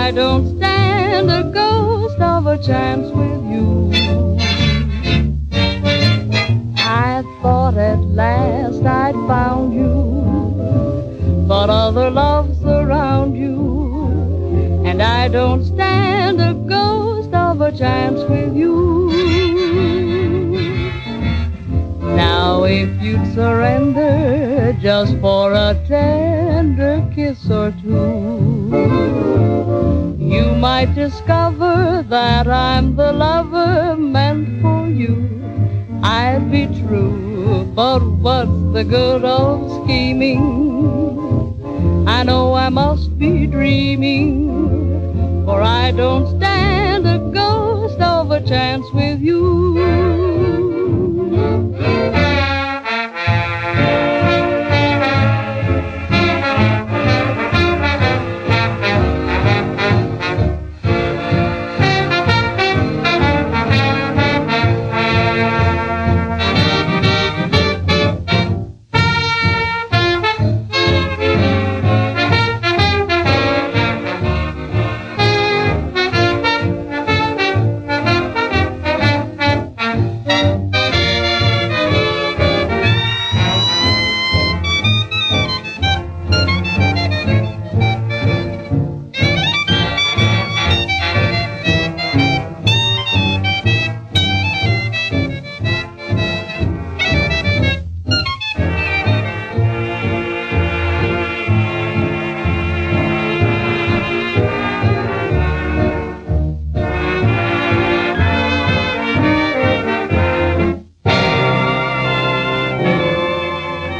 I don't stand a ghost of a chance with you. I thought at last I'd found you, but other loves surround you, and I don't stand a ghost of a chance with you. Now if you'd surrender just for a tender kiss or two, you might discover that I'm the lover meant for you. I'd be true, but what's the good of scheming? I know I must be dreaming, for I don't stand a ghost of a chance with you.